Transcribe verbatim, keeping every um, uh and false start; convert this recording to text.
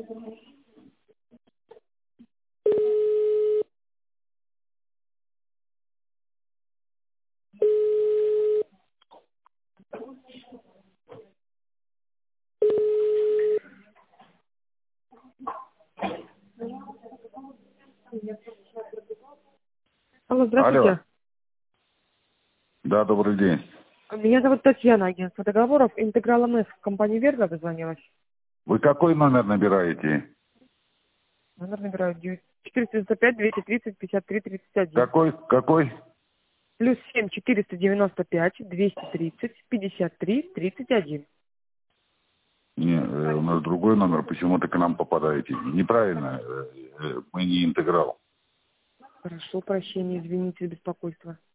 Алло, здравствуйте. Алло. Да, добрый день. Меня зовут Татьяна, агентство договоров. Интеграл МС, компания Верга дозвонилась. Вы какой номер набираете? Номер набираю четыреста девяносто пять двести тридцать пятьдесят три тридцать один. Какой? Какой? Плюс семь четыреста девяносто пять двести тридцать пятьдесят три тридцать один. Не, э, у нас другой номер, почему-то к нам попадаете. Неправильно, э, э, мы не интеграл. Прошу прощения, извините за беспокойство.